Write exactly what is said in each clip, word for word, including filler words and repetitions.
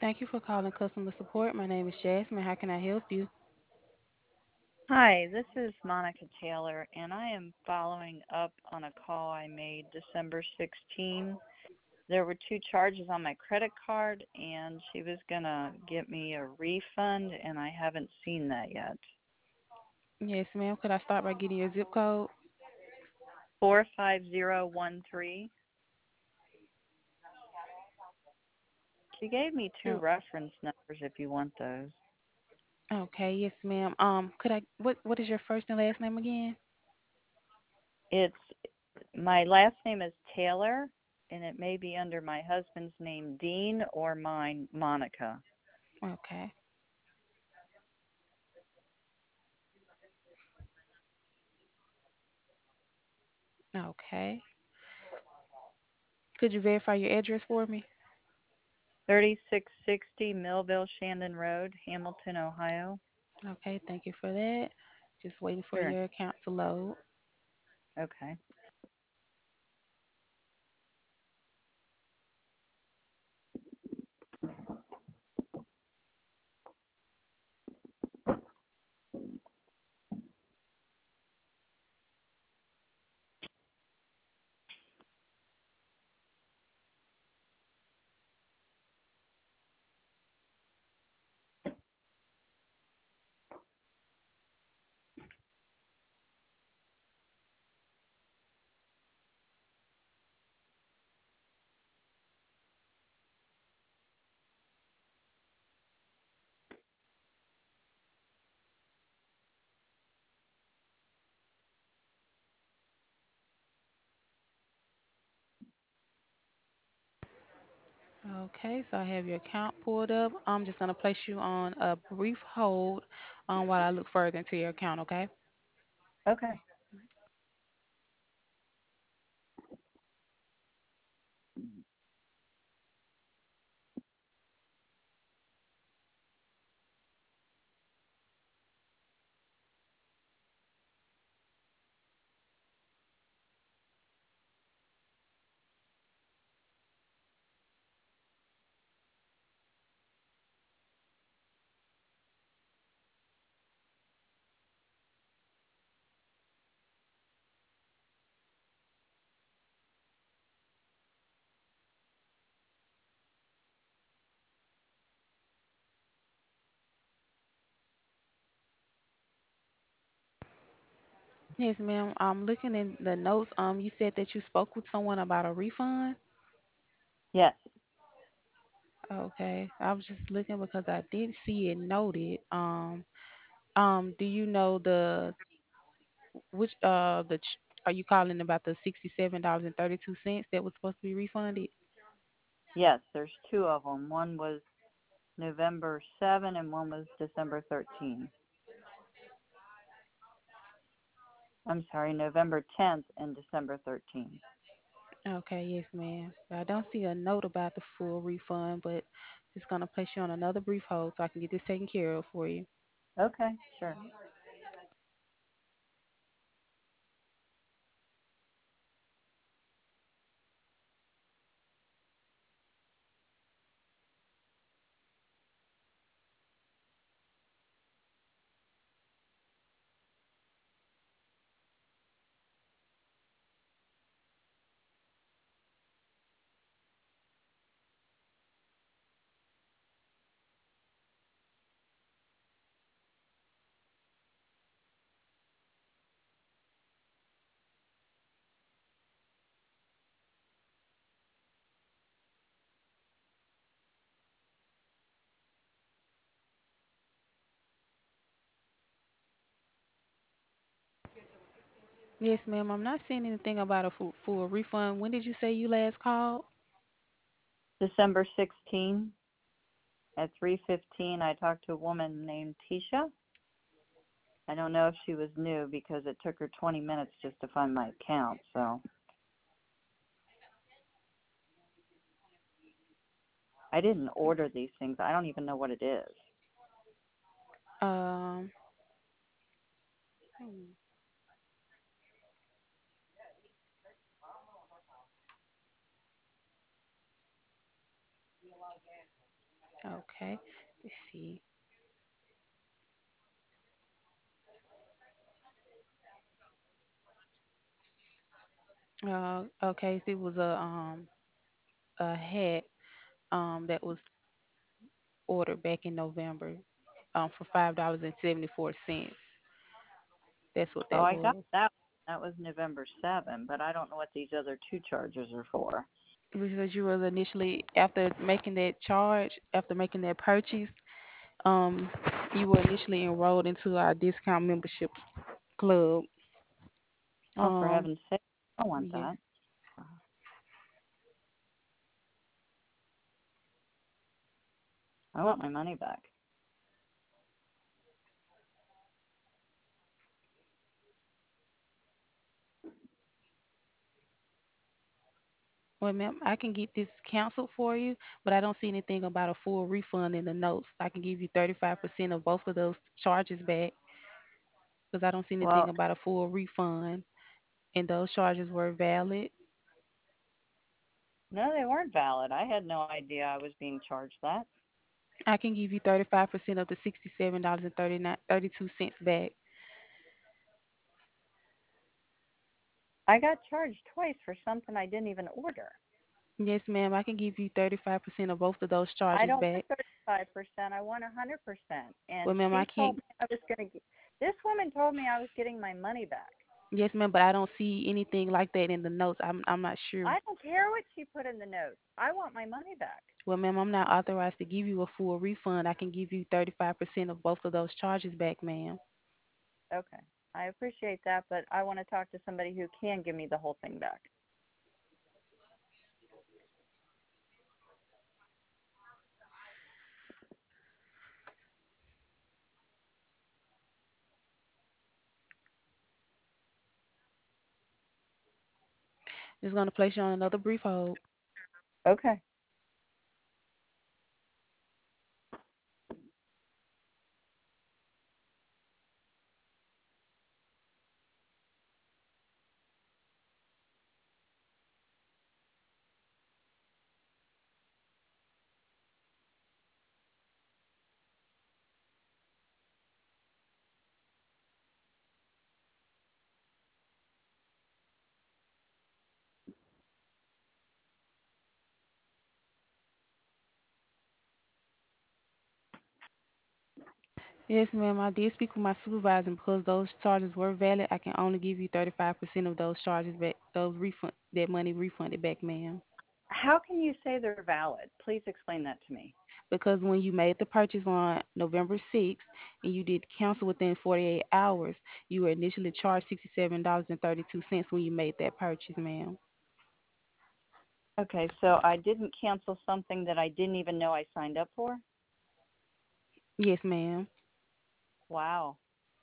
Thank you for calling customer support. My name is Jasmine. How can I help you? Hi, this is Monica Taylor, and I am following up on a call I made December sixteenth. There were two charges on my credit card, and she was going to get me a refund, and I haven't seen that yet. Yes, ma'am. Could I start by getting your zip code? four five zero one three. She gave me two Oh, reference numbers if you want those. okay. Yes, ma'am. Um, could I? What What is your first and last name again? It's my last name is Taylor, and it may be under my husband's name, Dean, or mine, Monica. Okay. Okay. Could you verify your address for me? thirty-six sixty Millville Shandon Road, Hamilton, Ohio. Okay. Thank you for that. Just waiting for Sure. your account to load. Okay. Okay. So I have your account pulled up. I'm just gonna place you on a brief hold, um, while I look further into your account. Okay. Okay. Yes, ma'am. I'm looking in the notes. Um, you said that you spoke with someone about a refund. Yes. Okay, I was just looking because I did see it noted. Um, um, do you know the which uh the ch- are you calling about the sixty-seven dollars and thirty-two cents that was supposed to be refunded? Yes. There's two of them. One was November seventh and one was December thirteenth. I'm sorry, November tenth and December thirteenth. Okay, yes, ma'am. I don't see a note about the full refund, but just gonna place you on another brief hold so I can get this taken care of for you. Okay. Sure. Yes, ma'am. I'm not seeing anything about a full, full refund. When did you say you last called? December sixteenth at three fifteen, I talked to a woman named Tisha. I don't know if she was new because it took her twenty minutes just to find my account. So I didn't order these things. I don't even know what it is. Um, hmm. Okay. Let's see. Uh, okay, so it was a um a hat um that was ordered back in November um for five dollars and seventy four cents. That's what Oh, that I got was. that. That was November seventh, but I don't know what these other two charges are for. Because you were initially after making that charge, after making that purchase, um, you were initially enrolled into our discount membership club. Oh, for Um, heaven's sake, I don't want yeah. that. I want my money back. Well, ma'am, I can get this canceled for you, but I don't see anything about a full refund in the notes. I can give you thirty-five percent of both of those charges back because I don't see anything Well, about a full refund, and those charges were valid. no, they weren't valid. I had no idea I was being charged that. I can give you thirty-five percent of the sixty-seven dollars and thirty-nine thirty-two cents back. I got charged twice for something I didn't even order. Yes, ma'am, I can give you thirty-five percent of both of those I charges don't back. want thirty-five percent. I want one hundred percent. Well, And ma'am, I she told can't. me I was going to get, this woman told me I was getting my money back. Yes, ma'am, but I don't see anything like that in the notes. I'm I'm not sure. I don't care what she put in the notes. I want my money back. Well, ma'am, I'm not authorized to give you a full refund. I can give you thirty-five percent of both of those charges back, ma'am. Okay. I appreciate that, but I want to talk to somebody who can give me the whole thing back. Just gonna place you on another brief hold. Okay. Yes, ma'am, I did speak with my supervisor, and because those charges were valid, I can only give you thirty-five percent of those charges back, those refund, that money refunded back, ma'am. How can you say they're valid? Please explain that to me. Because when you made the purchase on November sixth and you did cancel within forty-eight hours, you were initially charged sixty-seven dollars and thirty-two cents when you made that purchase, ma'am. Okay, so I didn't cancel something that I didn't even know I signed up for? Yes, ma'am. Wow.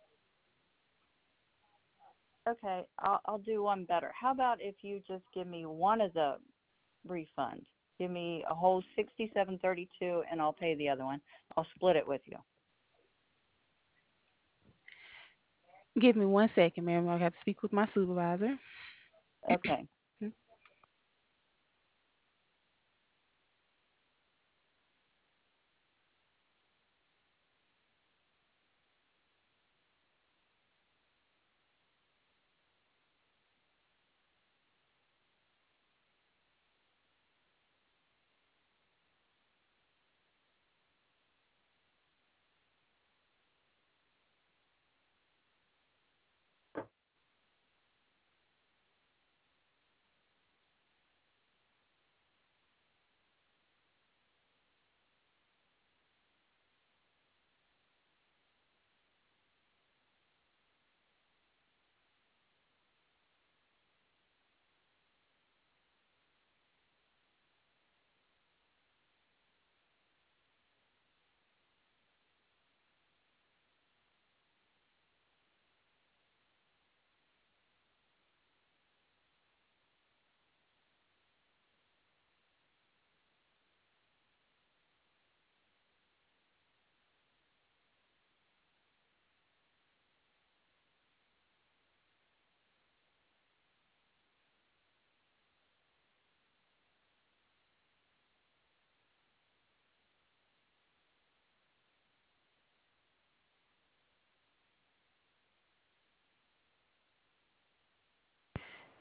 Okay, I'll, I'll do one better. How about if you just give me one of the refunds? Give me a whole sixty-seven thirty-two, and I'll pay the other one. I'll split it with you. Give me one second, ma'am. I have to speak with my supervisor. Okay.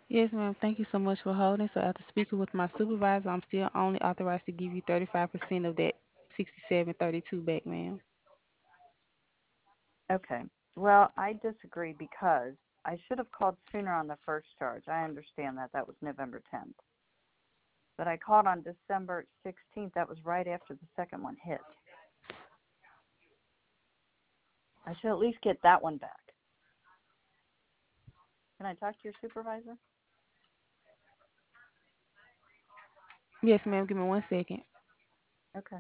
Yes, ma'am. Thank you so much for holding. So after speaking with my supervisor, I'm still only authorized to give you thirty-five percent of that sixty-seven thirty-two back, ma'am. Okay. Well, I disagree because I should have called sooner on the first charge. I understand that. That was November tenth. But I called on December sixteenth. That was right after the second one hit. I should at least get that one back. Can I talk to your supervisor? Yes, ma'am. Give me one second. Okay.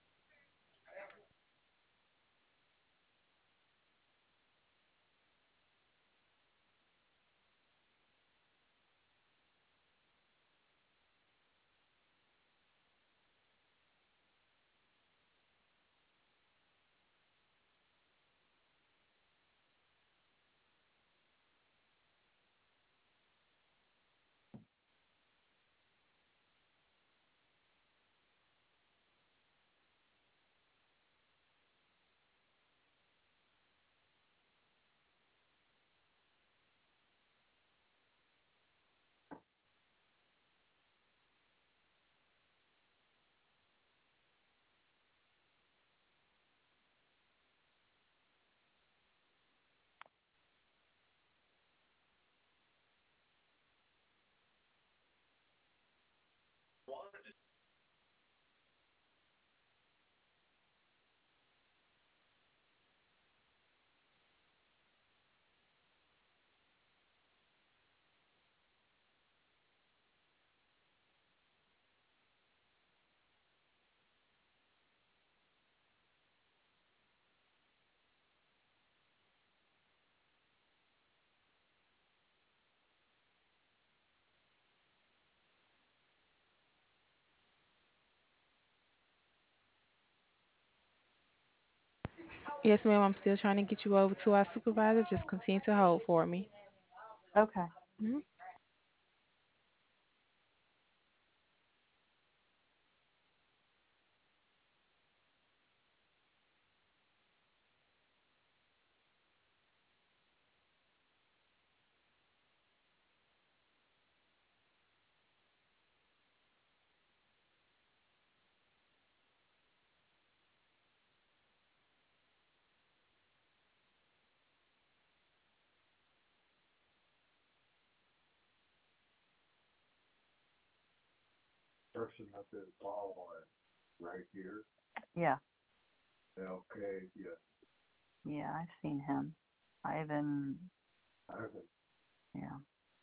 Yes, ma'am. I'm still trying to get you over to our supervisor. Just continue to hold for me. Okay. Mhm. Yeah. Yeah, I've seen him. Ivan. Yeah.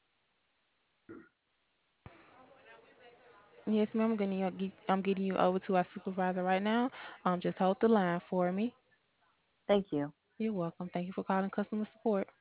Yes, ma'am. I'm getting you, get- I'm getting you over to our supervisor right now. Um, just hold the line for me. Thank you. You're welcome. Thank you for calling customer support.